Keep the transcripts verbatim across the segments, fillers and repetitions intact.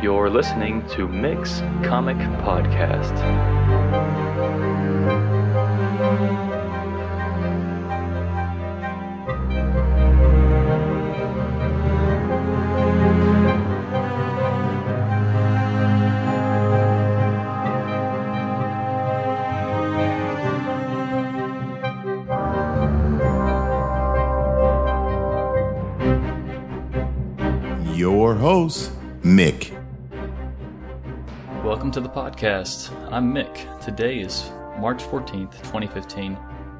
You're listening to Mix Comic Podcast. Your host, Mick. Welcome to the podcast. I'm Mick. Today is March fourteenth, twenty fifteen.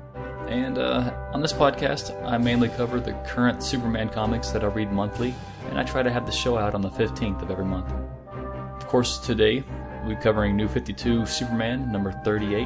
And uh, on this podcast, I mainly cover the current Superman comics that I read monthly, and I try to have the show out on the fifteenth of every month. Of course, today we're covering New fifty-two Superman, number thirty-eight.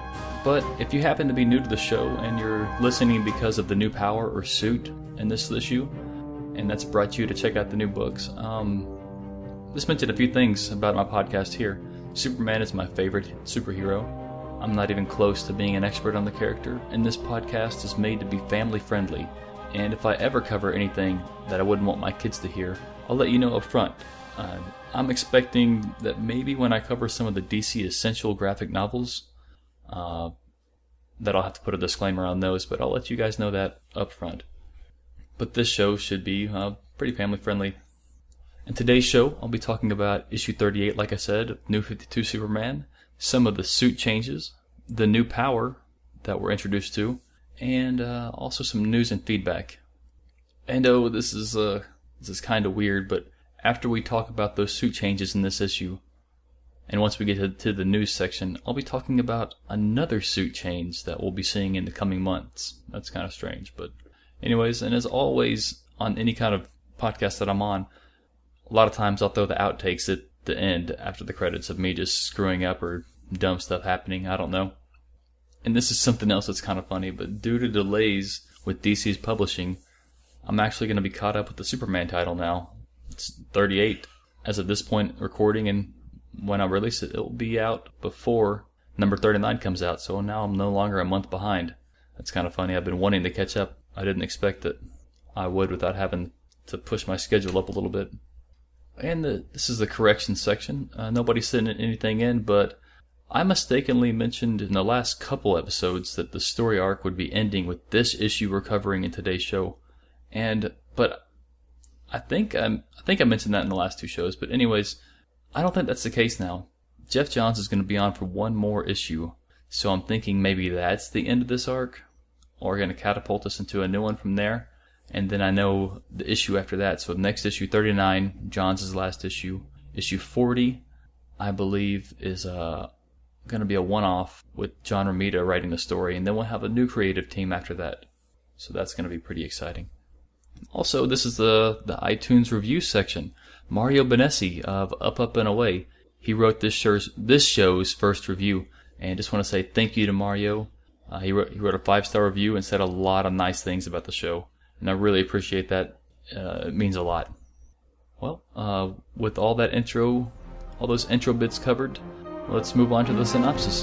But if you happen to be new to the show and you're listening because of the new power or suit in this issue, and that's brought you to check out the new books, um... Just mention a few things about my podcast here. Superman is my favorite superhero. I'm not even close to being an expert on the character, and this podcast is made to be family friendly. And if I ever cover anything that I wouldn't want my kids to hear, I'll let you know up front. Uh, I'm expecting that maybe when I cover some of the D C Essential graphic novels, uh, that I'll have to put a disclaimer on those, but I'll let you guys know that up front. But this show should be uh, pretty family friendly. In today's show, I'll be talking about issue thirty-eight, like I said, of New fifty-two Superman, some of the suit changes, the new power that we're introduced to, and uh, also some news and feedback. And oh, this is uh, this is kind of weird, but after we talk about those suit changes in this issue, and once we get to, to the news section, I'll be talking about another suit change that we'll be seeing in the coming months. That's kind of strange, but anyways, and as always on any kind of podcast that I'm on, a lot of times I'll throw the outtakes at the end after the credits of me just screwing up or dumb stuff happening. I don't know. And this is something else that's kind of funny, but due to delays with D C's publishing, I'm actually going to be caught up with the Superman title now. It's thirty-eight as of this point recording, and when I release it, it'll be out before number thirty-nine comes out, so now I'm no longer a month behind. That's kind of funny. I've been wanting to catch up. I didn't expect that I would without having to push my schedule up a little bit. And the, this is the correction section. Uh, nobody sent anything in, but I mistakenly mentioned in the last couple episodes that the story arc would be ending with this issue we're covering in today's show. And but I think I'm, I think I mentioned that in the last two shows. But anyways, I don't think that's the case now. Geoff Johns is going to be on for one more issue, so I'm thinking maybe that's the end of this arc, or going to catapult us into a new one from there. And then I know the issue after that. So next issue, thirty-nine, Johns' last issue. Issue forty, I believe, is uh, going to be a one-off with John Romita writing the story. And then we'll have a new creative team after that. So that's going to be pretty exciting. Also, this is the, the iTunes review section. Mario Benessi of Up, Up, and Away. He wrote this show's, this show's first review. And just want to say thank you to Mario. Uh, he, wrote, he wrote a five-star review and said a lot of nice things about the show. And I really appreciate that. Uh, it means a lot. Well, uh, with all that intro, all those intro bits covered, let's move on to the synopsis.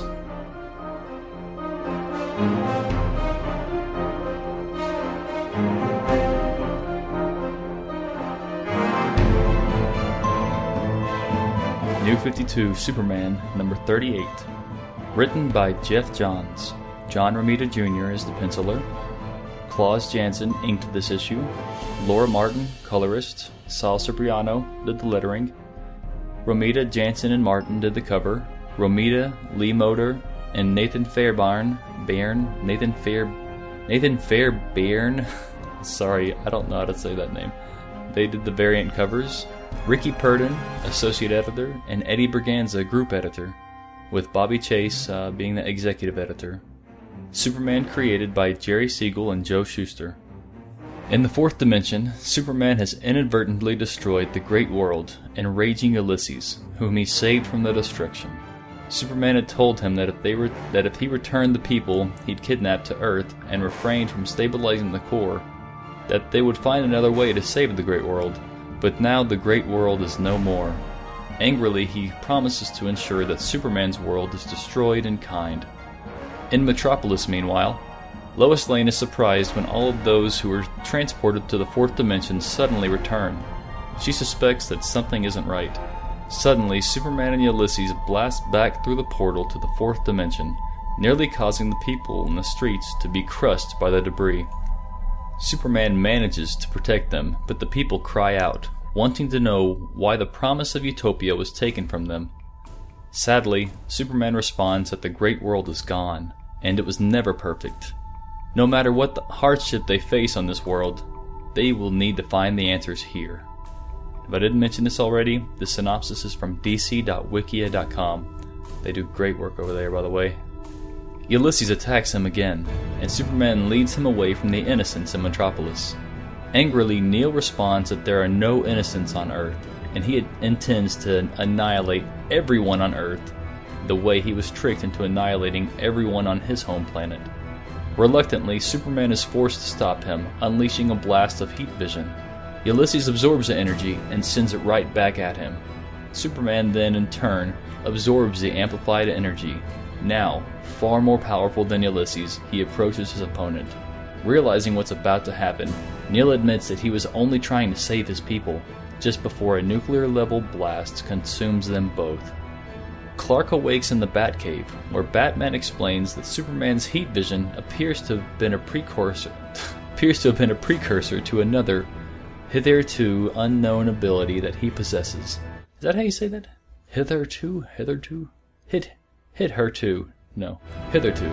New fifty-two Superman, number thirty-eight. Written by Geoff Johns. John Romita Junior is the penciler. Klaus Janson inked this issue. Laura Martin, colorist. Sal Cipriano did the lettering. Romita, Janson, and Martin did the cover. Romita, Lee Moder, and Nathan Fairbairn, Bairn, Nathan Fair, Nathan Fairbairn. Sorry, I don't know how to say that name. They did the variant covers. Ricky Purdon, associate editor, and Eddie Berganza, group editor, with Bobby Chase uh, being the executive editor. Superman created by Jerry Siegel and Joe Shuster. In the fourth dimension, Superman has inadvertently destroyed the great world and raging Ulysses, whom he saved from the destruction. Superman had told him that if they were that if he returned the people he'd kidnapped to Earth and refrained from stabilizing the core, that they would find another way to save the great world. But now the great world is no more. Angrily, he promises to ensure that Superman's world is destroyed in kind. In Metropolis, meanwhile, Lois Lane is surprised when all of those who were transported to the fourth dimension suddenly return. She suspects that something isn't right. Suddenly, Superman and Ulysses blast back through the portal to the fourth dimension, nearly causing the people in the streets to be crushed by the debris. Superman manages to protect them, but the people cry out, wanting to know why the promise of utopia was taken from them. Sadly, Superman responds that the great world is gone, and it was never perfect. No matter what the hardship they face on this world, they will need to find the answers here. If I didn't mention this already, the synopsis is from d c dot wikia dot com. They do great work over there, by the way. Ulysses attacks him again, and Superman leads him away from the innocents in Metropolis. Angrily, Neil responds that there are no innocents on Earth, and he intends to annihilate everyone on Earth the way he was tricked into annihilating everyone on his home planet. Reluctantly, Superman is forced to stop him, unleashing a blast of heat vision. Ulysses absorbs the energy and sends it right back at him. Superman then, in turn, absorbs the amplified energy. Now, far more powerful than Ulysses, he approaches his opponent. Realizing what's about to happen, Neil admits that he was only trying to save his people, just before a nuclear-level blast consumes them both. Clark awakes in the Batcave, where Batman explains that Superman's heat vision appears to have been a precursor appears to have been a precursor to another, hitherto unknown ability that he possesses. Is that how you say that? Hitherto? Hitherto? Hit. Hit her too. No. Hitherto.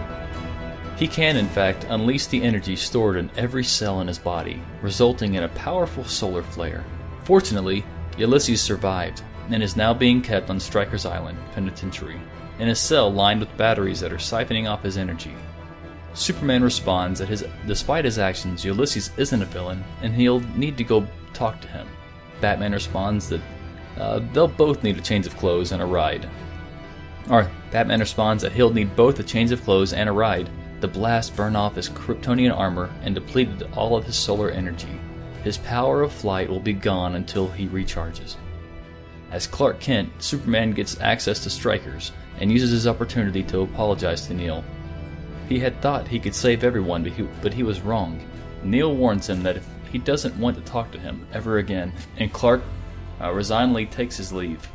He can, in fact, unleash the energy stored in every cell in his body, resulting in a powerful solar flare. Fortunately, Ulysses survived, and is now being kept on Stryker's Island Penitentiary, in a cell lined with batteries that are siphoning off his energy. Superman responds that his, despite his actions, Ulysses isn't a villain, and he'll need to go talk to him. Batman responds that uh, they'll both need a change of clothes and a ride. Or, Batman responds that he'll need both a change of clothes and a ride. The blast burned off his Kryptonian armor and depleted all of his solar energy. His power of flight will be gone until he recharges. As Clark Kent, Superman gets access to Stryker's and uses his opportunity to apologize to Neil. He had thought he could save everyone, but he, but he was wrong. Neil warns him that if he doesn't want to talk to him ever again, and Clark uh, resignedly takes his leave.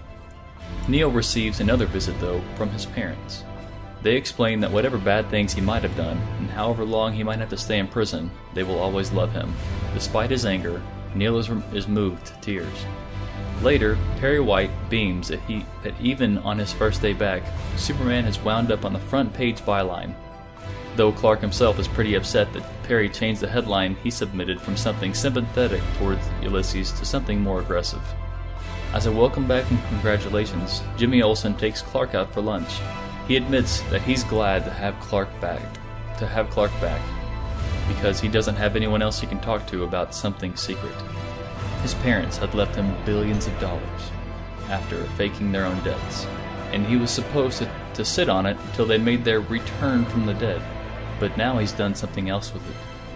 Neil receives another visit, though, from his parents. They explain that whatever bad things he might have done, and however long he might have to stay in prison, they will always love him. Despite his anger, Neil is, is moved to tears. Later, Perry White beams that, he, that even on his first day back, Superman has wound up on the front page byline. Though Clark himself is pretty upset that Perry changed the headline he submitted from something sympathetic towards Ulysses to something more aggressive. As a welcome back and congratulations, Jimmy Olsen takes Clark out for lunch. He admits that he's glad to have Clark back, to have Clark back, because he doesn't have anyone else he can talk to about something secret. His parents had left him billions of dollars after faking their own deaths, and he was supposed to, to sit on it until they made their return from the dead, but now he's done something else with it.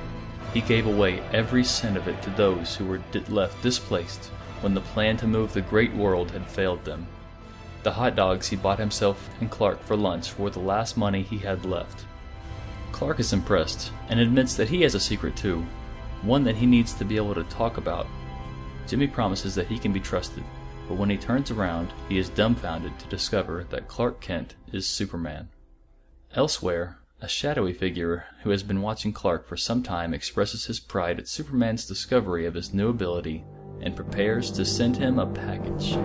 He gave away every cent of it to those who were left displaced when the plan to move the great world had failed them. The hot dogs he bought himself and Clark for lunch were the last money he had left. Clark is impressed, and admits that he has a secret too, one that he needs to be able to talk about. Jimmy promises that he can be trusted, but when he turns around, he is dumbfounded to discover that Clark Kent is Superman. Elsewhere, a shadowy figure who has been watching Clark for some time expresses his pride at Superman's discovery of his new ability and prepares to send him a package.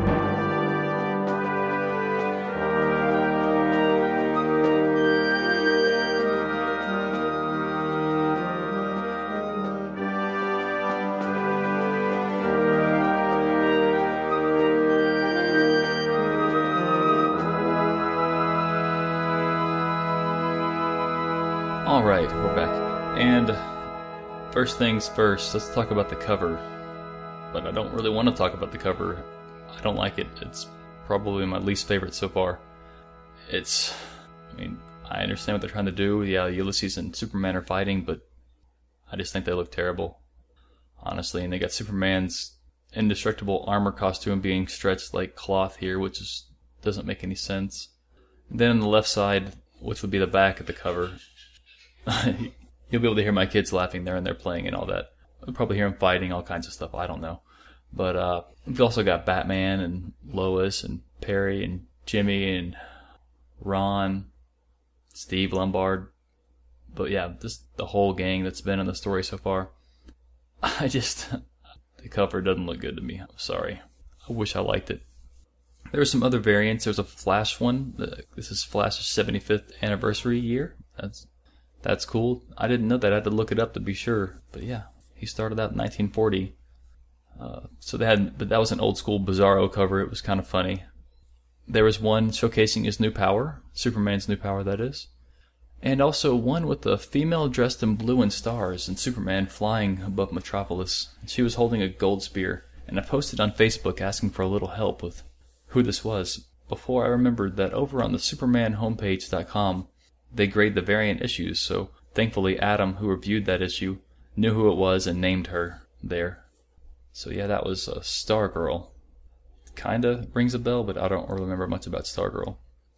Alright, we're back. And first things first, let's talk about the cover. But I don't really want to talk about the cover. I don't like it. It's probably my least favorite so far. It's, I mean, I understand what they're trying to do. Yeah, Ulysses and Superman are fighting, but I just think they look terrible. Honestly, and they got Superman's indestructible armor costume being stretched like cloth here, which is, doesn't make any sense. And then on the left side, which would be the back of the cover, you'll be able to hear my kids laughing there and they're playing and all that. You'll probably hear them fighting, all kinds of stuff. I don't know. But uh, we've also got Batman and Lois and Perry and Jimmy and Ron, Steve Lombard. But yeah, just the whole gang that's been in the story so far. I just, the cover doesn't look good to me. I'm sorry. I wish I liked it. There are some other variants. There's a Flash one. This is Flash's seventy-fifth anniversary year. That's that's cool. I didn't know that. I had to look it up to be sure. But yeah, he started out in nineteen forty. Uh, so they had, but that was an old school Bizarro cover. It was kind of funny. There was one showcasing his new power, Superman's new power, that is. And also one with a female dressed in blue and stars and Superman flying above Metropolis. She was holding a gold spear. And I posted on Facebook asking for a little help with who this was, before I remembered that over on the superman homepage dot com, they grade the variant issues, so thankfully Adam, who reviewed that issue, knew who it was and named her there. So yeah, that was uh, Stargirl. Kinda rings a bell, but I don't really remember much about Stargirl.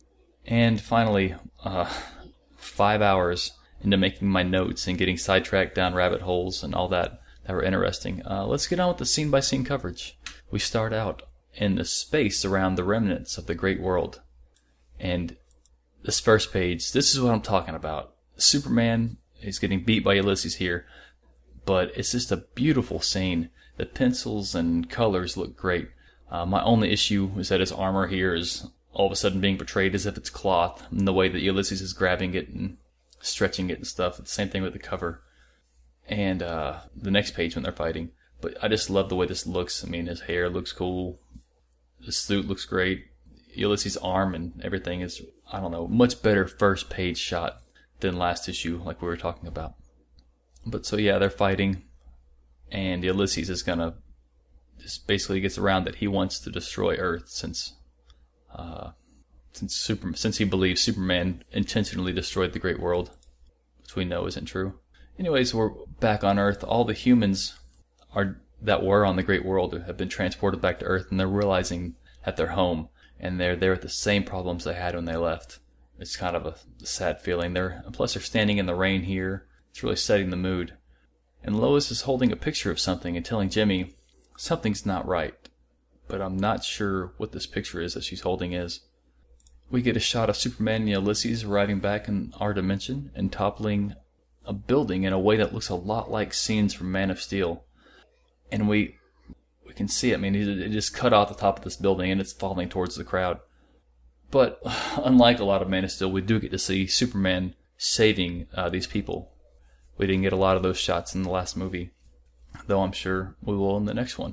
And finally, uh, five hours into making my notes and getting sidetracked down rabbit holes and all that that were interesting. Uh, let's get on with the scene-by-scene coverage. We start out in the space around the remnants of the Great World. And this first page, this is what I'm talking about. Superman is getting beat by Ulysses here, but it's just a beautiful scene. The pencils and colors look great. Uh, my only issue is that his armor here is all of a sudden being portrayed as if it's cloth, and the way that Ulysses is grabbing it and stretching it and stuff. It's the same thing with the cover. And uh, the next page when they're fighting. But I just love the way this looks. I mean, his hair looks cool. The suit looks great. Ulysses' arm and everything is, I don't know, much better first page shot than last issue, like we were talking about. But so yeah, they're fighting, and Ulysses is gonna, just basically gets around that he wants to destroy Earth since, uh, since Super, since he believes Superman intentionally destroyed the Great World, which we know isn't true. Anyways, we're back on Earth. All the humans are that were on the Great World have been transported back to Earth, and they're realizing that they're home, and they're there with the same problems they had when they left. It's kind of a sad feeling. They're plus they're standing in the rain here. It's really setting the mood. And Lois is holding a picture of something and telling Jimmy something's not right, but I'm not sure what this picture is that she's holding is. We get a shot of Superman and Ulysses arriving back in our dimension and toppling a building in a way that looks a lot like scenes from Man of Steel. And we we can see it. I mean, it just cut off the top of this building and it's falling towards the crowd. But unlike a lot of Man of Steel, we do get to see Superman saving uh, these people. We didn't get a lot of those shots in the last movie, though I'm sure we will in the next one.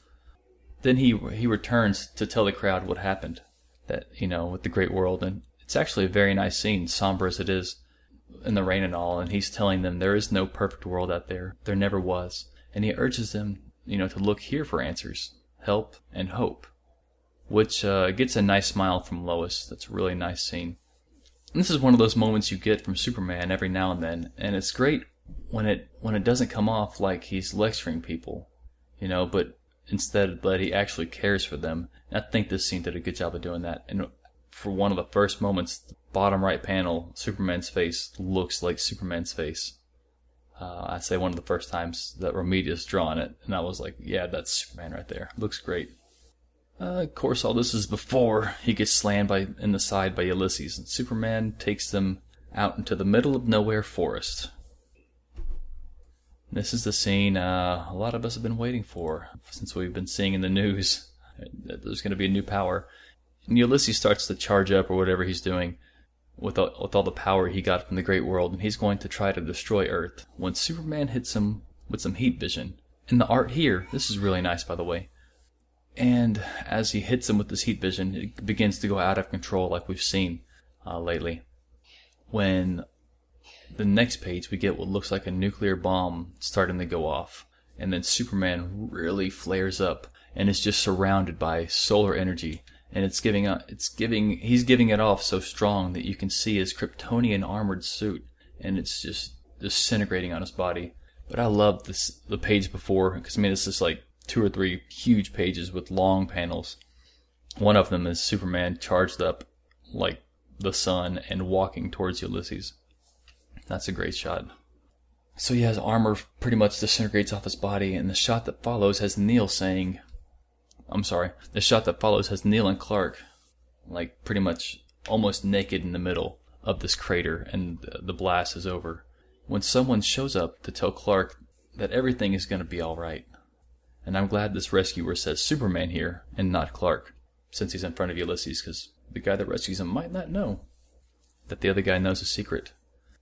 Then he he returns to tell the crowd what happened, that, you know, with the Great World. And it's actually a very nice scene, somber as it is, in the rain and all. And he's telling them there is no perfect world out there. There never was. And he urges them, you know, to look here for answers, help, and hope, which uh, gets a nice smile from Lois. That's a really nice scene. And this is one of those moments you get from Superman every now and then, and it's great when it when it doesn't come off like he's lecturing people, you know, but instead that he actually cares for them. And I think this scene did a good job of doing that. And for one of the first moments, the bottom right panel, Superman's face looks like Superman's face. Uh, I'd say one of the first times that Romita's drawn it, and I was like, yeah, that's Superman right there. Looks great. Uh, of course, all this is before he gets slammed by in the side by Ulysses, and Superman takes them out into the middle of nowhere forest. This is the scene uh, a lot of us have been waiting for, since we've been seeing in the news that there's going to be a new power. And Ulysses starts to charge up, or whatever he's doing, with all, with all the power he got from the Great World, and he's going to try to destroy Earth, when Superman hits him with some heat vision. And the art here, this is really nice, by the way. And as he hits him with this heat vision, it begins to go out of control like we've seen uh, lately. When the next page, we get what looks like a nuclear bomb starting to go off. And then Superman really flares up and is just surrounded by solar energy. And it's giving, a, it's giving, he's giving it off so strong that you can see his Kryptonian armored suit. And it's just disintegrating on his body. But I love this, the page before, because I mean, it's just like two or three huge pages with long panels. One of them is Superman charged up like the sun and walking towards Ulysses. That's a great shot. So yeah, his armor pretty much disintegrates off his body, and the shot that follows has Neil saying, I'm sorry, the shot that follows has Neil and Clark, like, pretty much almost naked in the middle of this crater, and the blast is over. When someone shows up to tell Clark that everything is going to be alright. And I'm glad this rescuer says Superman here, and not Clark, since he's in front of Ulysses, because the guy that rescues him might not know that the other guy knows a secret.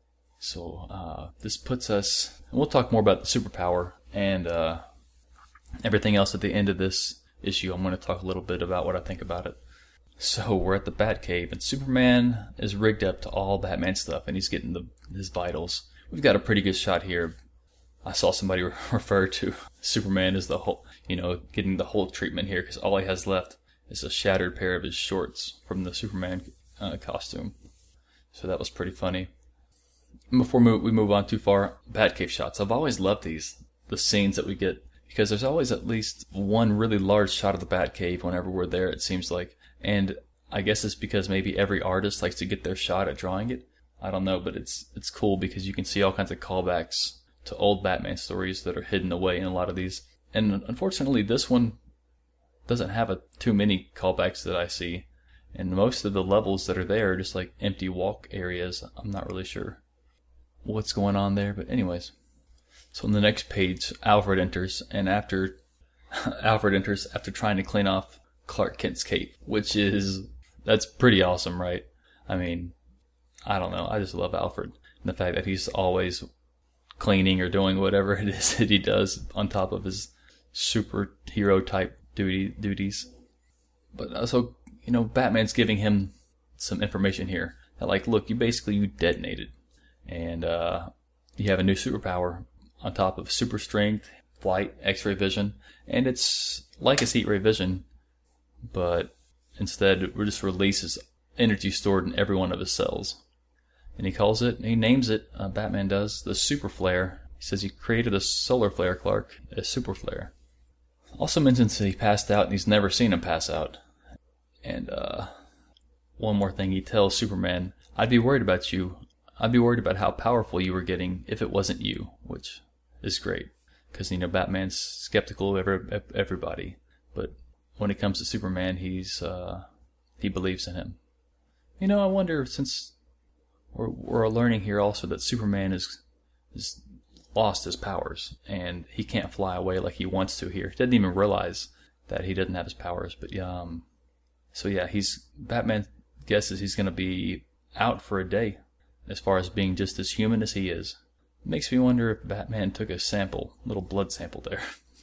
So, uh, this puts us, and we'll talk more about the superpower and uh, everything else at the end of this issue. I'm going to talk a little bit about what I think about it. So, we're at the Batcave, and Superman is rigged up to all Batman stuff, and he's getting the, his vitals. We've got a pretty good shot here. I saw somebody refer to Superman as the whole, you know, getting the Hulk treatment here, because all he has left is a shattered pair of his shorts from the Superman uh, costume. So that was pretty funny. Before we move on too far, Batcave shots. I've always loved these, the scenes that we get, because there's always at least one really large shot of the Batcave whenever we're there, it seems like. And I guess it's because maybe every artist likes to get their shot at drawing it. I don't know, but it's it's cool because you can see all kinds of callbacks to old Batman stories that are hidden away in a lot of these. And unfortunately, this one doesn't have a, too many callbacks that I see. And most of the levels that are there are just like empty walk areas. I'm not really sure what's going on there, but anyways. So on the next page, Alfred enters, and after Alfred enters after trying to clean off Clark Kent's cape, which is, that's pretty awesome, right? I mean, I don't know, I just love Alfred. And the fact that he's always cleaning or doing whatever it is that he does on top of his superhero type duty duties. But also, you know, Batman's giving him some information here. That, like, look, you basically, you detonated. And uh, you have a new superpower on top of super strength, flight, x-ray vision. And it's like his heat ray vision, but instead it just releases energy stored in every one of his cells. And he calls it, he names it, uh, Batman does, the Super Flare. He says he created a solar flare, Clark, a super flare. Also mentions that he passed out and he's never seen him pass out. And uh, one more thing, he tells Superman, I'd be worried about you. I'd be worried about how powerful you were getting if it wasn't you, which is great. Because, you know, Batman's skeptical of every, everybody. But when it comes to Superman, he's uh, he believes in him. You know, I wonder, since we're, we're learning here also that Superman is, is lost his powers. And he can't fly away like he wants to here. He doesn't even realize that he doesn't have his powers. But, um, so yeah, he's Batman guesses he's going to be out for a day. As far as being just as human as he is. It makes me wonder if Batman took a sample, a little blood sample there,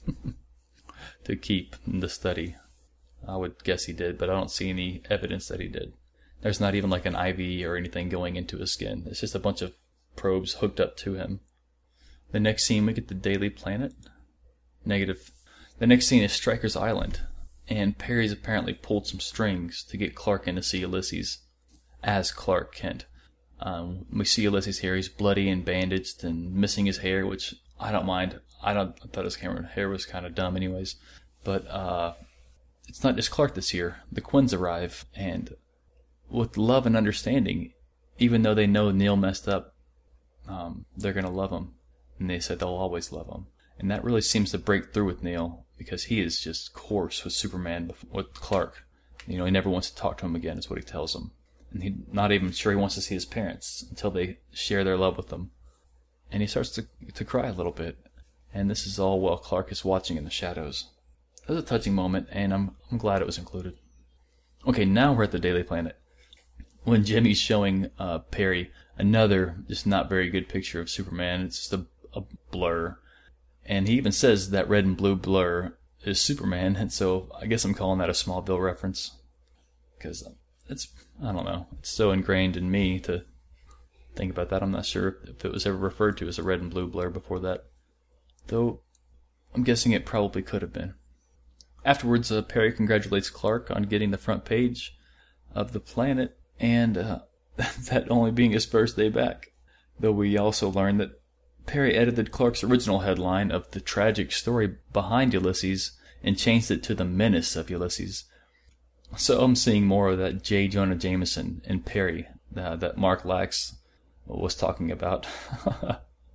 to keep in the study. I would guess he did, but I don't see any evidence that he did. There's not even like an I V or anything going into his skin. It's just a bunch of probes hooked up to him. The next scene, we get the Daily Planet. Negative. The next scene is Stryker's Island, and Perry's apparently pulled some strings to get Clark in to see Ulysses as Clark Kent. Um, we see Ulysses here. He's bloody and bandaged and missing his hair, which I don't mind. I don't. I thought his hair was kind of dumb, anyways. But uh, it's not just Clark this year. The Quinns arrive, and with love and understanding, even though they know Neil messed up, um, they're gonna love him, and they said they'll always love him. And that really seems to break through with Neil because he is just coarse with Superman, with Clark. You know, he never wants to talk to him again. Is what he tells him. And he's not even sure he wants to see his parents until they share their love with him. And he starts to to cry a little bit. And this is all while Clark is watching in the shadows. It was a touching moment, and I'm I'm glad it was included. Okay, now we're at the Daily Planet. When Jimmy's showing uh, Perry another just not very good picture of Superman. It's just a, a blur. And he even says that red and blue blur is Superman. And so I guess I'm calling that a Smallville reference. Because it's... I don't know. It's so ingrained in me to think about that. I'm not sure if it was ever referred to as a red and blue blur before that. Though, I'm guessing it probably could have been. Afterwards, uh, Perry congratulates Clark on getting the front page of the Planet, and uh, that only being his first day back. Though we also learn that Perry edited Clark's original headline of the tragic story behind Ulysses and changed it to the menace of Ulysses. So I'm seeing more of that J. Jonah Jameson and Perry uh, that Mark Lax was talking about.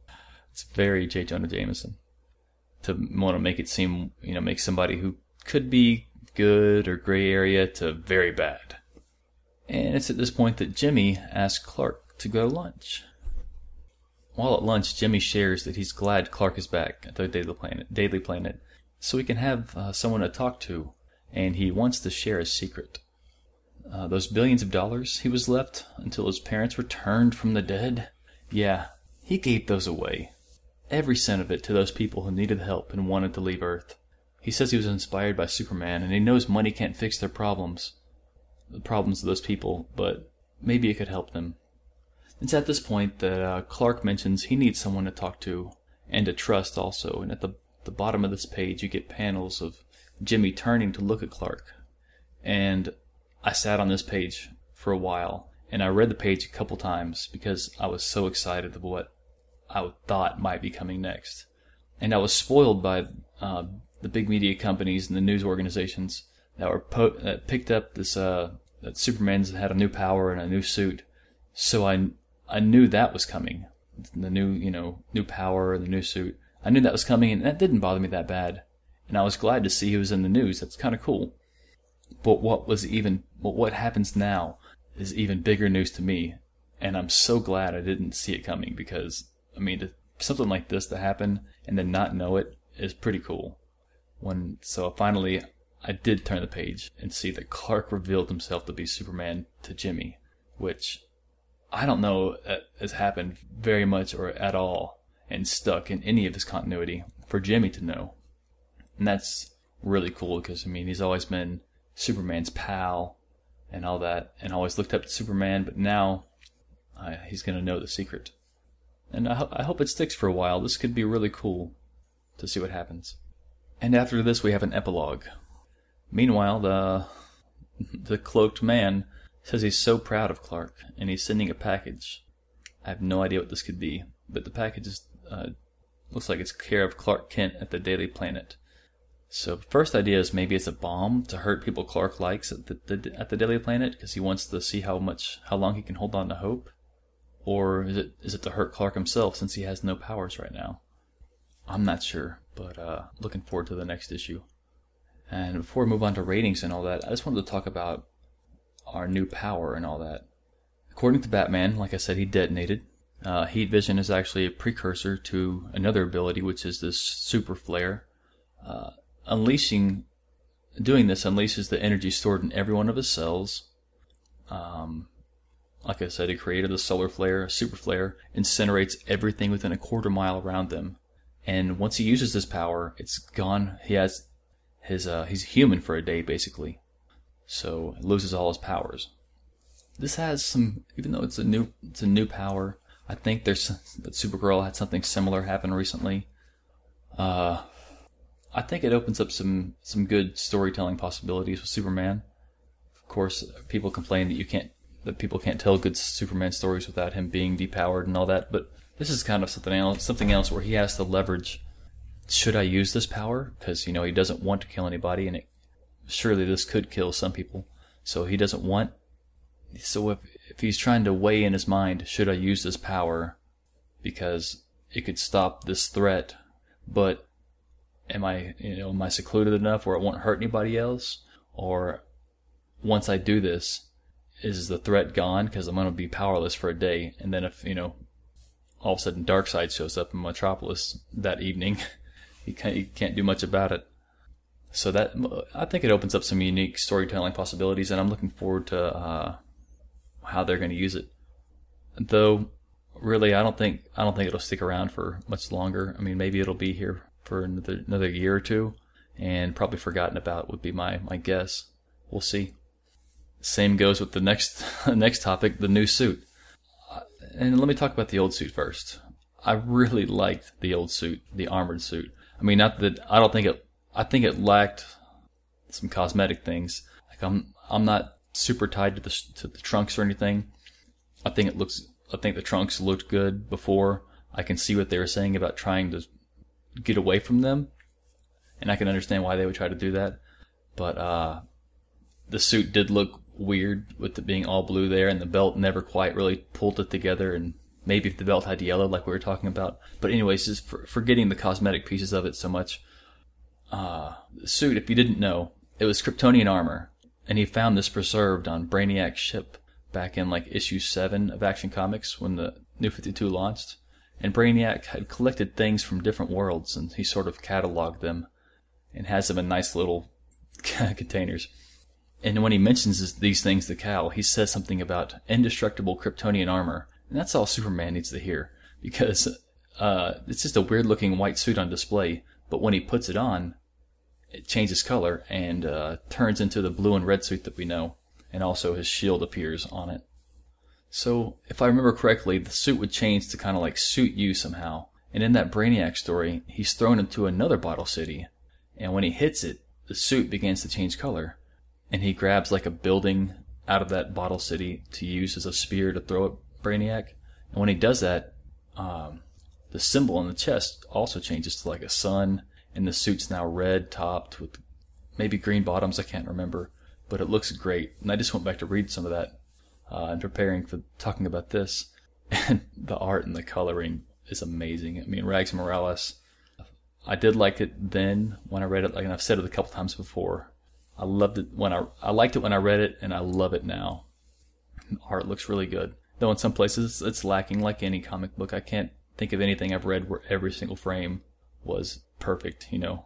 It's very J. Jonah Jameson to want to make it seem, you know, make somebody who could be good or gray area to very bad. And it's at this point that Jimmy asks Clark to go to lunch. While at lunch, Jimmy shares that he's glad Clark is back at the Daily Planet, Daily Planet so he can have uh, someone to talk to, and he wants to share his secret. Uh, those billions of dollars he was left until his parents returned from the dead, yeah, he gave those away. Every cent of it to those people who needed help and wanted to leave Earth. He says he was inspired by Superman, and he knows money can't fix their problems, the problems of those people, but maybe it could help them. It's at this point that uh, Clark mentions he needs someone to talk to, and to trust also, and at the, the bottom of this page you get panels of Jimmy turning to look at Clark. And I sat on this page for a while, and I read the page a couple times because I was so excited of what I thought might be coming next. And I was spoiled by uh, the big media companies and the news organizations that were po- that picked up this uh, that Superman's had a new power and a new suit. So I I knew that was coming. The new, you know, new power, the new suit. I knew that was coming, and that didn't bother me that bad. And I was glad to see he was in the news. That's kind of cool. But what was even what what happens now is even bigger news to me, and I'm so glad I didn't see it coming because I mean, to, something like this to happen and then not know it is pretty cool. When so finally I did turn the page and see that Clark revealed himself to be Superman to Jimmy, which I don't know has happened very much or at all and stuck in any of his continuity for Jimmy to know. And that's really cool because, I mean, he's always been Superman's pal and all that and always looked up to Superman, but now uh, he's going to know the secret. And I, ho- I hope it sticks for a while. This could be really cool to see what happens. And after this, we have an epilogue. Meanwhile, the the cloaked man says he's so proud of Clark, and he's sending a package. I have no idea what this could be, but the package is, uh, looks like it's care of Clark Kent at the Daily Planet. So first idea is maybe it's a bomb to hurt people Clark likes at the, the at the Daily Planet because he wants to see how much how long he can hold on to hope. Or is it is it to hurt Clark himself since he has no powers right now? I'm not sure, but uh, looking forward to the next issue. And before we move on to ratings and all that, I just wanted to talk about our new power and all that. According to Batman, like I said, he detonated. Uh, heat vision is actually a precursor to another ability, which is this super flare. Uh, unleashing, doing this unleashes the energy stored in every one of his cells. Um, like I said, he created the solar flare, super flare, incinerates everything within a quarter mile around them. And once he uses this power, it's gone. He has his, uh, he's human for a day, basically. So it loses all his powers. This has some, even though it's a new, it's a new power. I think there's that Supergirl had something similar happen recently. Uh, I think it opens up some some good storytelling possibilities with Superman. Of course, people complain that you can't that people can't tell good Superman stories without him being depowered and all that. But this is kind of something else, something else where he has to leverage. Should I use this power? Because you know he doesn't want to kill anybody, and it, surely this could kill some people. So he doesn't want. So if if he's trying to weigh in his mind, should I use this power because it could stop this threat, but am I, you know, am I secluded enough where it won't hurt anybody else? Or once I do this, is the threat gone because I'm going to be powerless for a day? And then if, you know, all of a sudden Darkseid shows up in Metropolis that evening, he can't, he can't do much about it. So that, I think it opens up some unique storytelling possibilities, and I'm looking forward to uh, how they're going to use it. Though, really, I don't think I don't think it'll stick around for much longer. I mean, maybe it'll be here for another another year or two, and probably forgotten about would be my, my guess. We'll see. Same goes with the next next topic, the new suit. And let me talk about the old suit first. I really liked the old suit, the armored suit. I mean, not that I don't think it. I think it lacked some cosmetic things. Like I'm I'm not super tied to the to the trunks or anything. I think it looks. I think the trunks looked good before. I can see what they were saying about trying to get away from them, and I can understand why they would try to do that. But uh, the suit did look weird with it being all blue there, and the belt never quite really pulled it together and Maybe if the belt had yellow, like we were talking about. But anyways, just for, forgetting the cosmetic pieces of it so much. Uh, the suit, if you didn't know, it was Kryptonian armor. And he found this preserved on Brainiac's ship back in like issue seven of Action Comics when the New fifty-two launched. And Brainiac had collected things from different worlds, and he sort of cataloged them and has them in nice little containers. And when he mentions these things to Cal, he says something about indestructible Kryptonian armor. And that's all Superman needs to hear, because uh, it's just a weird-looking white suit on display, but when he puts it on, it changes color and uh, turns into the blue and red suit that we know, and also his shield appears on it. So, if I remember correctly, the suit would change to kind of like suit you somehow. And in that Brainiac story, he's thrown into another bottle city, and when he hits it, the suit begins to change color, and he grabs like a building out of that bottle city to use as a spear to throw at Brainiac. And when he does that, um, the symbol on the chest also changes to like a sun, and the suit's now red topped with maybe green bottoms, I can't remember, but it looks great. And I just went back to read some of that uh, and preparing for talking about this, and the art and the coloring is amazing. I mean, Rags Morales, I did like it then when I read it, like, and I've said it a couple times before. I loved it when I I liked it when I read it, and I love it now. The art looks really good. Though in some places it's lacking, like any comic book. I can't think of anything I've read where every single frame was perfect, you know.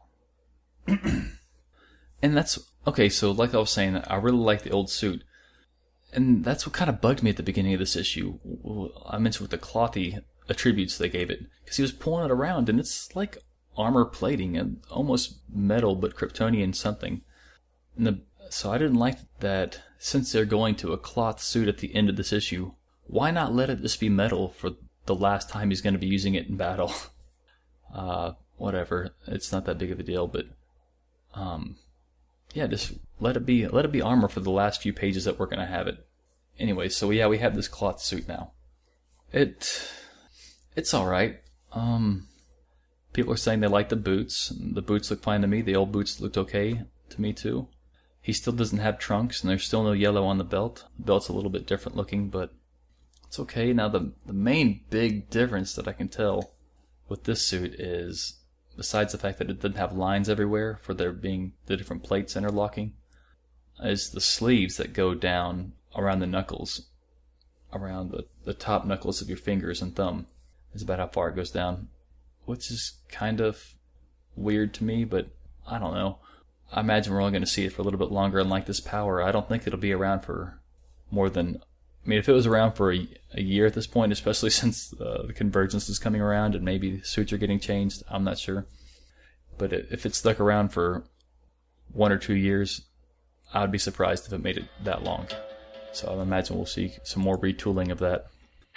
And that's, okay, so like I was saying, I really like the old suit. And that's what kind of bugged me at the beginning of this issue. I mentioned with the clothy attributes they gave it. Because he was pulling it around, and it's like armor plating, and almost metal, but Kryptonian something. And the, so I didn't like that, since they're going to a cloth suit at the end of this issue, why not let it just be metal for the last time he's going to be using it in battle? Uh, whatever. It's not that big of a deal, but um, yeah, just let it be let it be armor for the last few pages that we're going to have it. Anyway, so yeah, we have this cloth suit now. It it's all right. Um, people are saying they like the boots. The boots look fine to me. The old boots looked okay to me too. He still doesn't have trunks, and there's still no yellow on the belt. The belt's a little bit different looking, but it's okay. Now, the the main big difference that I can tell with this suit is, besides the fact that it doesn't have lines everywhere for there being the different plates interlocking, is the sleeves that go down around the knuckles, around the, the top knuckles of your fingers and thumb. Is about how far it goes down, which is kind of weird to me, but I don't know. I imagine we're only going to see it for a little bit longer, and like this power, I don't think it'll be around for more than... I mean, if it was around for a, a year at this point, especially since uh, the Convergence is coming around and maybe suits are getting changed, I'm not sure. But if it stuck around for one or two years, I would be surprised if it made it that long. So I imagine we'll see some more retooling of that.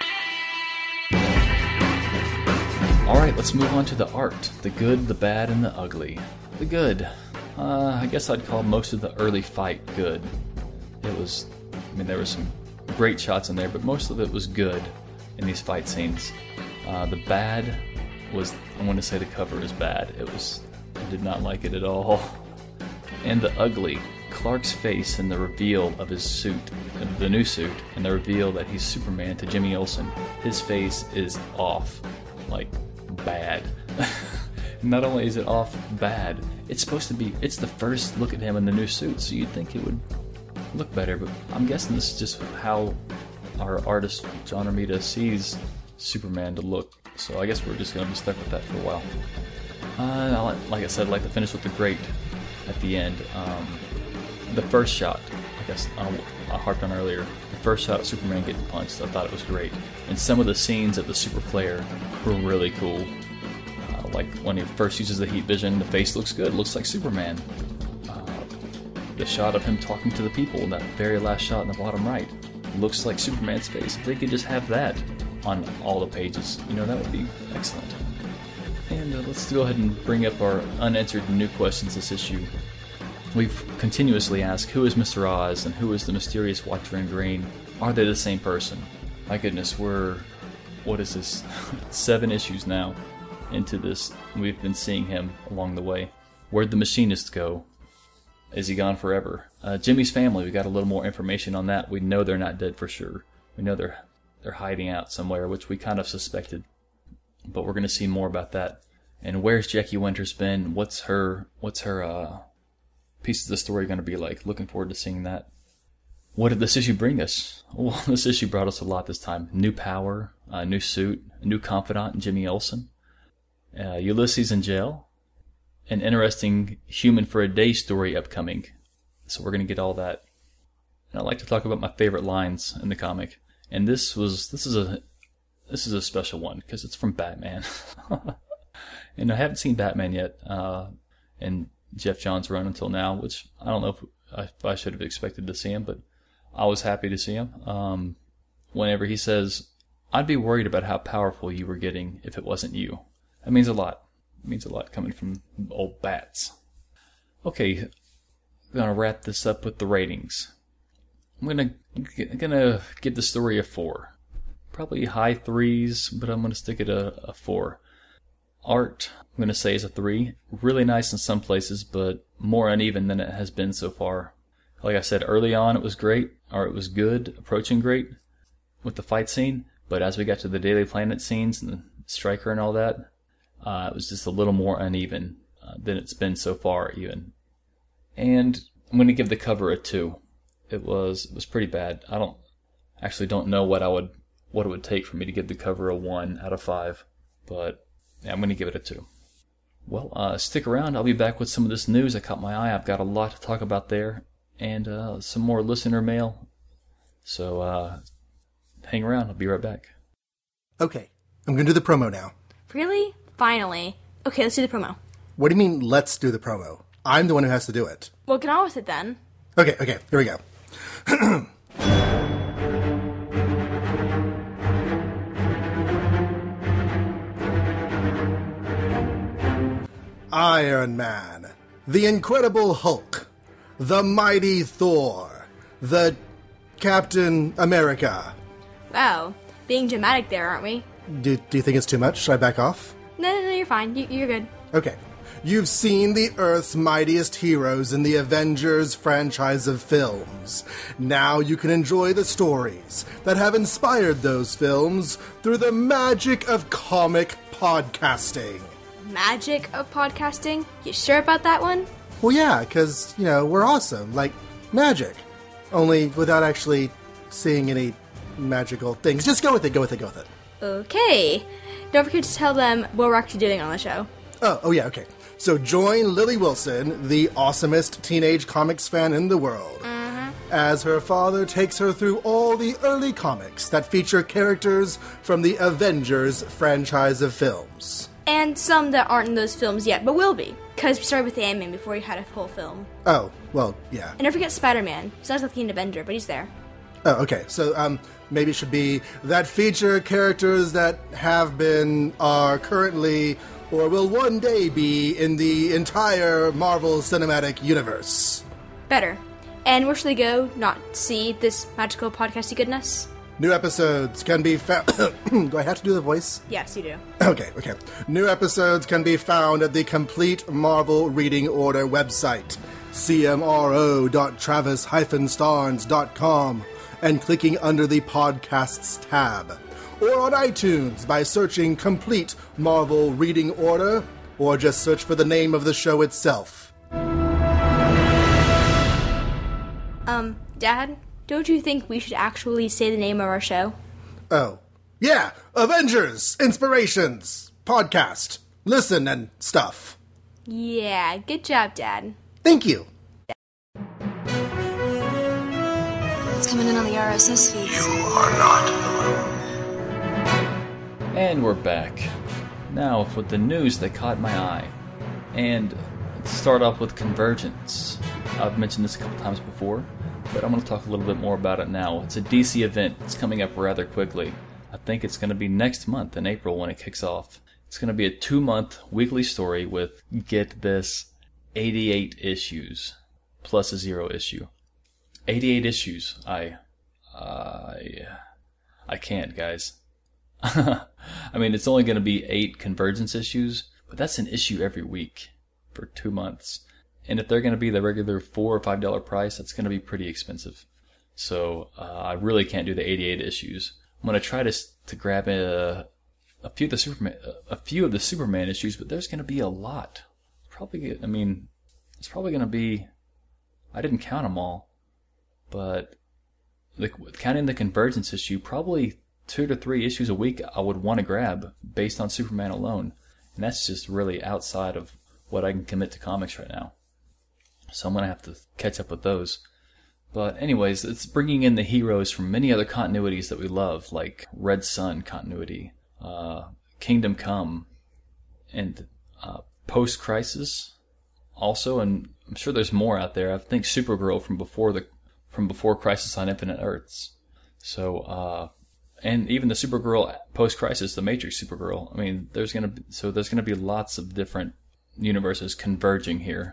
Alright, let's move on to the art. The good, the bad, and the ugly. The good. Uh, I guess I'd call most of the early fight good. It was, I mean, there were some great shots in there, but most of it was good in these fight scenes. Uh, the bad was, I want to say the cover is bad. It was, I did not like it at all. And the ugly, Clark's face and the reveal of his suit, the new suit, and the reveal that he's Superman to Jimmy Olsen. His face is off, like bad. Not only is it off bad, it's supposed to be, it's the first look at him in the new suit, so you'd think it would look better, but I'm guessing this is just how our artist John Romita sees Superman to look, so I guess we're just going to be stuck with that for a while. Uh, like I said, I'd like to finish with the great at the end. Um, the first shot, I guess I, I harped on earlier, the first shot of Superman getting punched, I thought it was great. And some of the scenes of the Super Flare were really cool. Uh, like when he first uses the heat vision, the face looks good, looks like Superman. The shot of him talking to the people, that very last shot in the bottom right, looks like Superman's face. If they could just have that on all the pages, you know, that would be excellent. And uh, let's go ahead and bring up our unanswered new questions this issue. We've continuously asked, who is Mister Oz and who is the mysterious Watcher in Green? Are they the same person? My goodness, we're, what is this, seven issues now into this. We've been seeing him along the way. Where'd the Machinist go? Is he gone forever? Uh, Jimmy's family, we got a little more information on that. We know they're not dead for sure. We know they're they're hiding out somewhere, which we kind of suspected. But we're going to see more about that. And where's Jackie Winters been? What's her what's her uh, piece of the story going to be like? Looking forward to seeing that. What did this issue bring us? Well, this issue brought us a lot this time. New power, a new suit, a new confidant, Jimmy Olsen, uh, Ulysses in jail, an interesting Human for a Day story upcoming. So we're going to get all that. And I'd like to talk about my favorite lines in the comic. And this was this is a this is a special one because it's from Batman. And I haven't seen Batman yet, uh, in Jeff Johns' run until now, which I don't know if I, if I should have expected to see him, but I was happy to see him. Um, whenever he says, "I'd be worried about how powerful you were getting if it wasn't you." That means a lot. It means a lot coming from old Bats. Okay, I'm gonna wrap this up with the ratings. I'm gonna I'm gonna give the story a four, probably high threes, but I'm gonna stick it a, a four. Art, I'm going to say, is a three. Really nice in some places, but more uneven than it has been so far. Like I said, early on it was great, or it was good, approaching great, with the fight scene. But as we got to the Daily Planet scenes and the Stryker and all that, uh, it was just a little more uneven uh, than it's been so far, even. And I'm going to give the cover a two. It was it was pretty bad. I don't actually don't know what I would what it would take for me to give the cover a one out of five, but yeah, I'm going to give it a two. Well, uh, stick around. I'll be back with some of this news that caught my eye. I've got a lot to talk about there, and uh, some more listener mail. So uh, hang around. I'll be right back. Okay, I'm going to do the promo now. Really? Finally. Okay, let's do the promo. What do you mean, let's do the promo? I'm the one who has to do it. Well, get on with it then. Okay, okay, here we go. Iron Man, the Incredible Hulk, the Mighty Thor, the Captain America. Wow, being dramatic there, aren't we? Do, do you think it's too much? Should I back off? No, no, no, you're fine. You, you're good. Okay. You've seen the Earth's mightiest heroes in the Avengers franchise of films. Now you can enjoy the stories that have inspired those films through the magic of comic podcasting. Magic of podcasting? You sure about that one? Well, yeah, because, you know, we're awesome. Like, magic. Only without actually seeing any magical things. Just go with it, go with it, go with it. Okay. Don't forget to tell them what we're actually doing on the show. Oh, oh yeah, okay. So join Lily Wilson, the awesomest teenage comics fan in the world, mm-hmm. as her father takes her through all the early comics that feature characters from the Avengers franchise of films. And some that aren't in those films yet, but will be. Because we started with Ant-Man before we had a full film. Oh, well, yeah. And don't forget Spider-Man. He's not like an Avenger, but he's there. Oh, okay. So, um, maybe it should be that feature characters that have been, are currently, or will one day be in the entire Marvel Cinematic Universe. Better. And where should they go not see this magical podcasty goodness? New episodes can be found... Do I have to do the voice? Yes, you do. Okay, okay. New episodes can be found at the Complete Marvel Reading Order website, c m r o dot travis dash starnes dot com, and clicking under the Podcasts tab. Or on iTunes by searching Complete Marvel Reading Order, or just search for the name of the show itself. Um, Dad? Don't you think we should actually say the name of our show? Oh. Yeah! Avengers! Inspirations! Podcast. Listen and stuff. Yeah, good job, Dad. Thank you. It's coming in on the R S S feeds. You are not alone. And we're back. Now with the news that caught my eye. And let's start off with Convergence. I've mentioned this a couple times before, but I'm going to talk a little bit more about it now. It's a D C event. It's coming up rather quickly. I think it's going to be next month in April when it kicks off. It's going to be a two-month weekly story with, get this, eighty-eight issues, plus a zero issue. eighty-eight issues. I, I, I can't, guys. I mean, it's only going to be eight Convergence issues, but that's an issue every week for two months. And if they're going to be the regular four or five dollar price, that's going to be pretty expensive. So uh, I really can't do the eighty-eight issues. I'm gonna try to to grab a a few of the Superman a few of the Superman issues, but there's gonna be a lot. Probably, I mean, it's probably gonna be. I didn't count them all, but the, counting the Convergence issue, probably two to three issues a week I would want to grab based on Superman alone, and that's just really outside of what I can commit to comics right now. So I'm gonna have to catch up with those. But anyways, it's bringing in the heroes from many other continuities that we love, like Red Sun continuity, uh, Kingdom Come, and uh, Post Crisis. Also, and I'm sure there's more out there. I think Supergirl from before the from before Crisis on Infinite Earths. So, uh, and even the Supergirl Post Crisis, the Matrix Supergirl. I mean, there's gonna be, so there's gonna be lots of different universes converging here.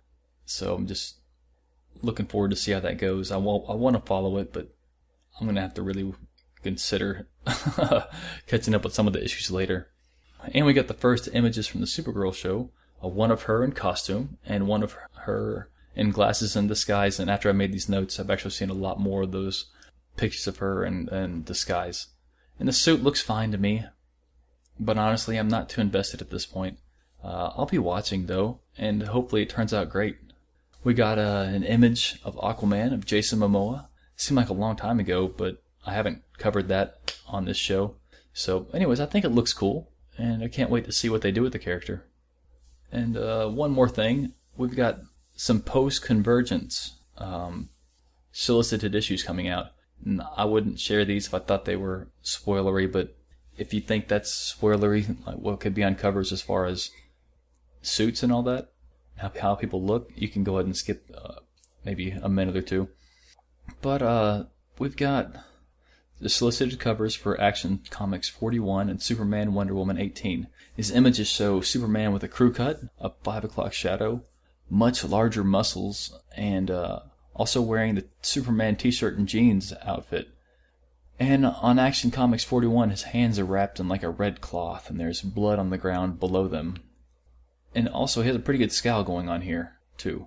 So I'm just looking forward to see how that goes. I want I want to follow it, but I'm gonna have to really consider catching up with some of the issues later. And we got the first images from the Supergirl show. Uh, one of her in costume and one of her in glasses and disguise. And after I made these notes, I've actually seen a lot more of those pictures of her in, in disguise. And the suit looks fine to me, but honestly, I'm not too invested at this point. Uh, I'll be watching though, and hopefully it turns out great. We got uh, an image of Aquaman of Jason Momoa. Seemed like a long time ago, but I haven't covered that on this show. So anyways, I think it looks cool, and I can't wait to see what they do with the character. And uh, one more thing, we've got some post-convergence um, solicited issues coming out. And I wouldn't share these if I thought they were spoilery, but if you think that's spoilery, like what could be on covers as far as suits and all that, how, how people look, you can go ahead and skip uh, maybe a minute or two. But uh, we've got the solicited covers for Action Comics forty-one and Superman Wonder Woman eighteen. These images show Superman with a crew cut, a five o'clock shadow, much larger muscles, and uh, also wearing the Superman t-shirt and jeans outfit. And on Action Comics forty-one, his hands are wrapped in like a red cloth, and there's blood on the ground below them. And also, he has a pretty good scowl going on here, too.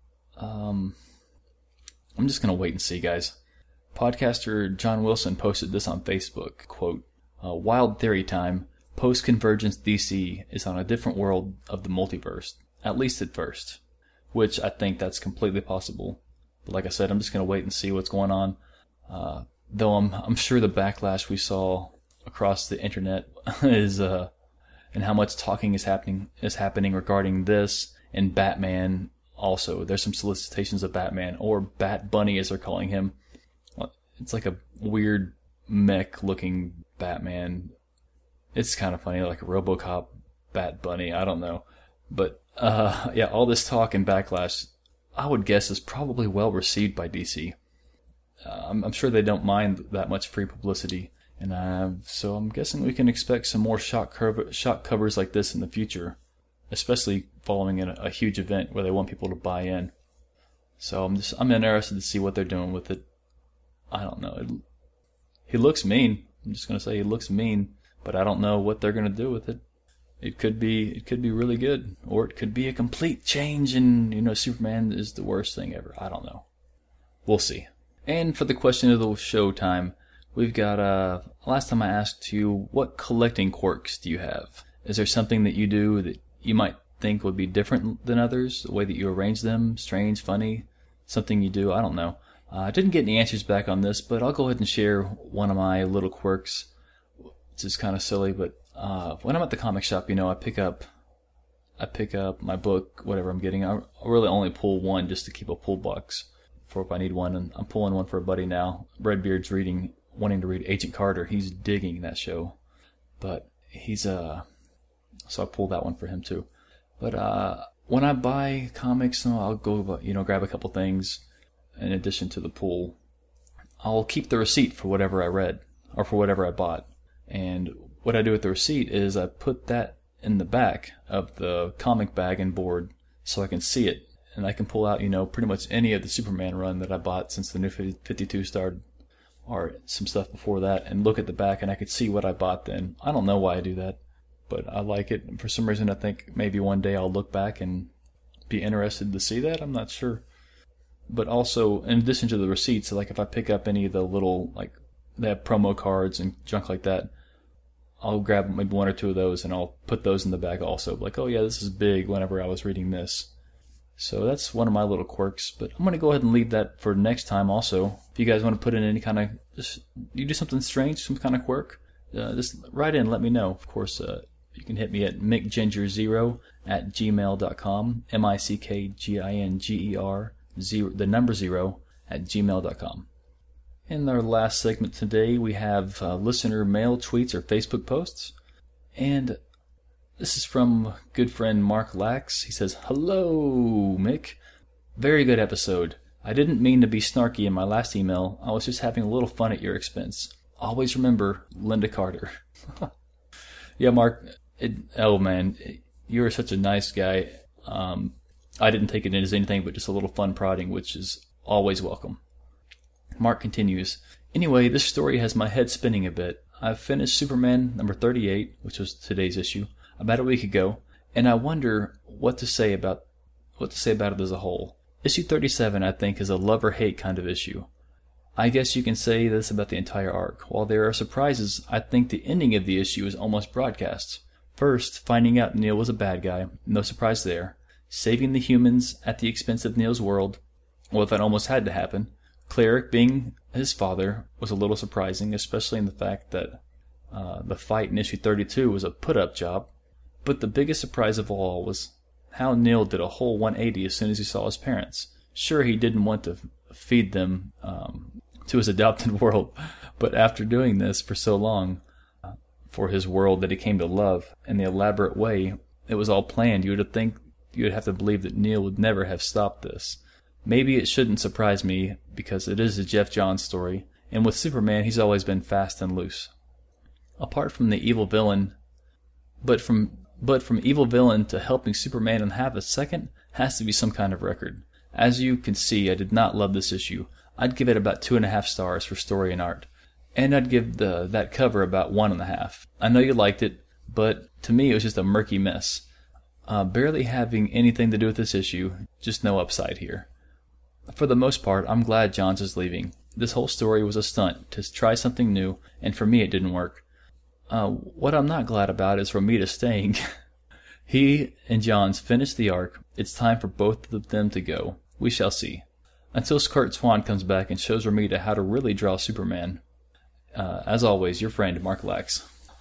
Um, I'm just going to wait and see, guys. Podcaster John Wilson posted this on Facebook, quote, uh, Wild Theory Time, post-convergence D C is on a different world of the multiverse, at least at first, which I think that's completely possible. But like I said, I'm just going to wait and see what's going on. Uh, though I'm, I'm sure the backlash we saw across the internet is, uh, and how much talking is happening, is happening regarding this and Batman also. There's some solicitations of Batman, or Bat Bunny as they're calling him. It's like a weird mech looking Batman. It's kind of funny, like a RoboCop Bat Bunny. I don't know. But, uh, yeah, all this talk and backlash, I would guess, is probably well received by D C. Uh, I'm, I'm sure they don't mind that much free publicity. And uh, so I'm guessing we can expect some more shock, curve, shock covers like this in the future, especially following in a, a huge event where they want people to buy in. So I'm just I'm interested to see what they're doing with it. I don't know. It, he looks mean. I'm just gonna say he looks mean, but I don't know what they're gonna do with it. It could be it could be really good, or it could be a complete change, and you know Superman is the worst thing ever. I don't know. We'll see. And for the question of the show time, we've got uh last time I asked you, what collecting quirks do you have? Is there something that you do that you might think would be different than others? The way that you arrange them, strange, funny, something you do, I don't know. Uh, I didn't get any answers back on this, but I'll go ahead and share one of my little quirks. It's just kind of silly, but uh, when I'm at the comic shop, you know, I pick up, I pick up my book, whatever I'm getting. I really only pull one just to keep a pull box for if I need one, and I'm pulling one for a buddy now. Redbeard's reading, wanting to read Agent Carter. He's digging that show, but he's uh, so I pulled that one for him too. But uh, when I buy comics, I'll go, you know, grab a couple things. In addition to the pool, I'll keep the receipt for whatever I read or for whatever I bought. And what I do with the receipt is I put that in the back of the comic bag and board so I can see it. And I can pull out, you know, pretty much any of the Superman run that I bought since the New fifty-two started, or some stuff before that, and look at the back, and I could see what I bought then. I don't know why I do that, but I like it. And for some reason, I think maybe one day I'll look back and be interested to see that. I'm not sure. But also, in addition to the receipts, like if I pick up any of the little like they have promo cards and junk like that. I'll grab maybe one or two of those and I'll put those in the bag also. Like, oh yeah, this is big whenever I was reading this. So that's one of my little quirks. But I'm going to go ahead and leave that for next time also. If you guys want to put in any kind of, just, you do something strange, some kind of quirk, uh, just write in, let me know. Of course, uh, you can hit me at mick ginger zero at gmail dot com. M I C K G I N G E R, zero, the number zero, at gmail dot com. In our last segment today, we have uh, listener mail, tweets, or Facebook posts. And this is from good friend Mark Lax. He says, "Hello, Mick. Very good episode. I didn't mean to be snarky in my last email. I was just having a little fun at your expense. Always remember Linda Carter." Yeah, Mark. It, oh, man. You're such a nice guy. Um, I didn't take it in as anything but just a little fun prodding, which is always welcome. Mark continues, "Anyway, this story has my head spinning a bit. I've finished Superman number thirty-eight, which was today's issue, about a week ago, and I wonder what to say about what to say about it as a whole. Issue thirty-seven, I think, is a love-or-hate kind of issue. I guess you can say this about the entire arc. While there are surprises, I think the ending of the issue is almost broadcast. First, finding out Neil was a bad guy, no surprise there. Saving the humans at the expense of Neil's world, well, that almost had to happen. Cleric being his father was a little surprising, especially in the fact that uh, the fight in issue thirty-two was a put-up job. But the biggest surprise of all was how Neil did a whole one eighty as soon as he saw his parents. Sure, he didn't want to feed them um, to his adopted world, but after doing this for so long, uh, for his world that he came to love, in the elaborate way, it was all planned. You would think, you would have to believe that Neil would never have stopped this. Maybe it shouldn't surprise me, because it is a Jeff Johns story, and with Superman he's always been fast and loose. Apart from the evil villain, but from but from evil villain to helping Superman in half a second has to be some kind of record. As you can see, I did not love this issue. I'd give it about two and a half stars for story and art, and I'd give the that cover about one and a half. I know you liked it, but to me it was just a murky mess. Uh, barely having anything to do with this issue, just no upside here. For the most part, I'm glad Johns is leaving. This whole story was a stunt to try something new, and for me it didn't work. Uh, what I'm not glad about is Romita staying. He and Johns finished the arc. It's time for both of them to go. We shall see. Until Kurt Swan comes back and shows Romita how to really draw Superman. Uh, as always, your friend, Mark Lax.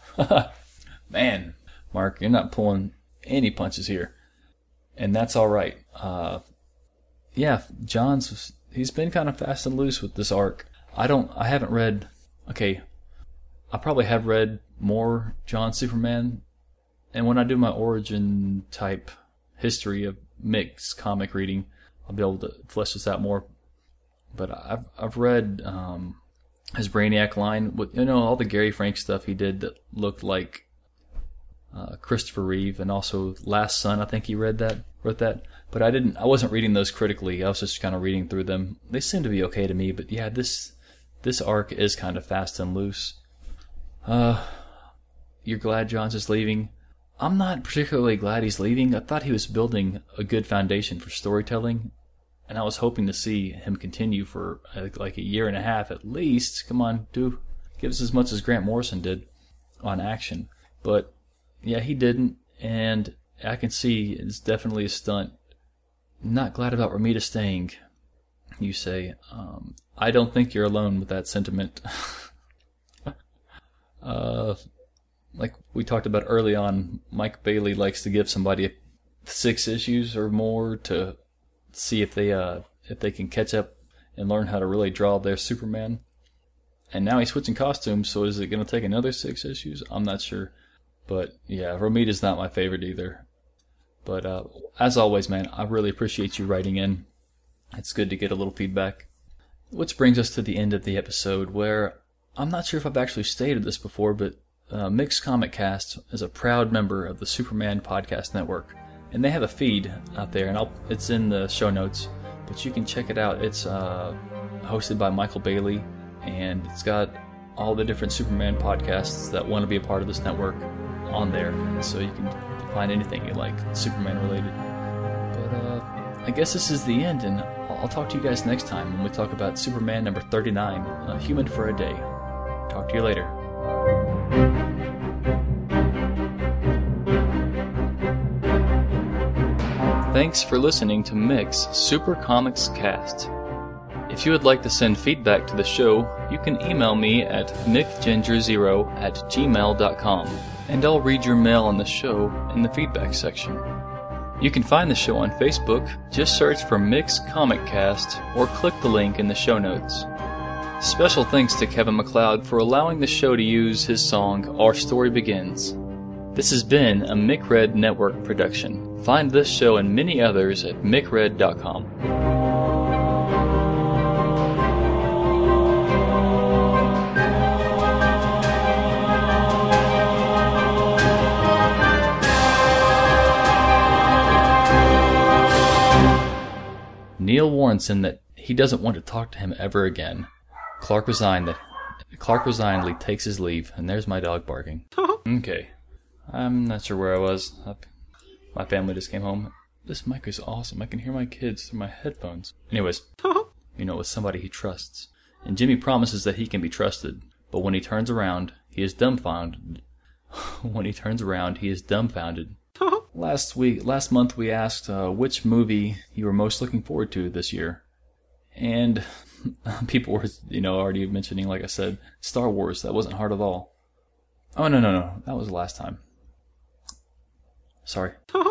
Man, Mark, you're not pulling any punches here. And that's alright. Uh... Yeah, Johns, he's been kind of fast and loose with this arc. I don't, I haven't read, okay, I probably have read more Johns Superman, and when I do my origin type history of Mick's comic reading, I'll be able to flesh this out more. But I've I've read um, his Brainiac line, with, you know, all the Gary Frank stuff he did that looked like uh, Christopher Reeve, and also Last Son, I think he read that, wrote that. But I didn't. I wasn't reading those critically. I was just kind of reading through them. They seem to be okay to me. But yeah, this this arc is kind of fast and loose. Uh, you're glad Johns is leaving. I'm not particularly glad he's leaving. I thought he was building a good foundation for storytelling, and I was hoping to see him continue for uh, like a year and a half at least. Come on, do give us as much as Grant Morrison did on Action. But yeah, he didn't, and I can see it's definitely a stunt. Not glad about Romita staying, you say. Um, I don't think you're alone with that sentiment. uh, like we talked about early on, Mike Bailey likes to give somebody six issues or more to see if they uh, if they can catch up and learn how to really draw their Superman. And now he's switching costumes, so is it going to take another six issues? I'm not sure. But yeah, Romita's not my favorite either. But uh, as always, man, I really appreciate you writing in. It's good to get a little feedback. Which brings us to the end of the episode, where I'm not sure if I've actually stated this before, but uh, Mick's Comic Cast is a proud member of the Superman Podcast Network. And they have a feed out there, and I'll, it's in the show notes, but you can check it out. It's uh, hosted by Michael Bailey, and it's got all the different Superman podcasts that want to be a part of this network on there, so you can find anything you like Superman related. But uh, I guess this is the end, and I'll talk to you guys next time when we talk about Superman number thirty-nine, uh, Human for a Day. Talk to you later. Thanks for listening to Mick's Super Comics Cast. If you would like to send feedback to the show, you can email me at mick ginger zero at gmail dot com, and I'll read your mail on the show in the feedback section. You can find the show on Facebook, just search for Mick's Comic Cast, or click the link in the show notes. Special thanks to Kevin MacLeod for allowing the show to use his song, Our Story Begins. This has been a Mick Red Network production. Find this show and many others at mick red dot com. Neil warns him that he doesn't want to talk to him ever again. Clark resigned that Clark resignedly takes his leave, and there's my dog barking. Okay. I'm not sure where I was. My family just came home. This mic is awesome. I can hear my kids through my headphones. Anyways, you know, with somebody he trusts. And Jimmy promises that he can be trusted, but when he turns around, he is dumbfounded. when he turns around, he is dumbfounded. Last week, last month, we asked uh, which movie you were most looking forward to this year, and people were, you know, already mentioning, like I said, Star Wars. That wasn't hard at all. Oh no, no, no, that was the last time. Sorry.